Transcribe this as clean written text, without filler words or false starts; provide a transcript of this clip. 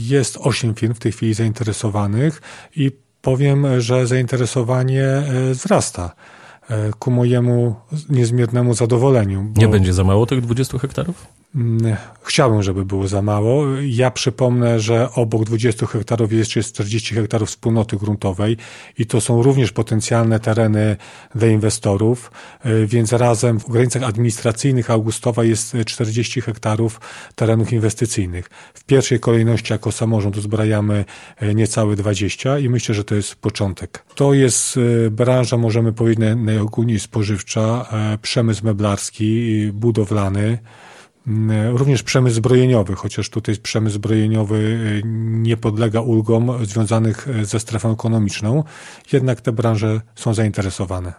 Jest 8 firm w tej chwili zainteresowanych i powiem, że zainteresowanie wzrasta ku mojemu niezmiernemu zadowoleniu. Nie będzie za mało tych 20 hektarów? Chciałbym, żeby było za mało. Ja przypomnę, że obok 20 hektarów jeszcze jest 40 hektarów wspólnoty gruntowej i to są również potencjalne tereny dla inwestorów, więc razem w granicach administracyjnych Augustowa jest 40 hektarów terenów inwestycyjnych. W pierwszej kolejności jako samorząd uzbrajamy niecałe 20 i myślę, że to jest początek. To jest branża, możemy powiedzieć, najogólniej spożywcza, przemysł meblarski, budowlany, również przemysł zbrojeniowy, chociaż tutaj przemysł zbrojeniowy nie podlega ulgom związanych ze strefą ekonomiczną, jednak te branże są zainteresowane.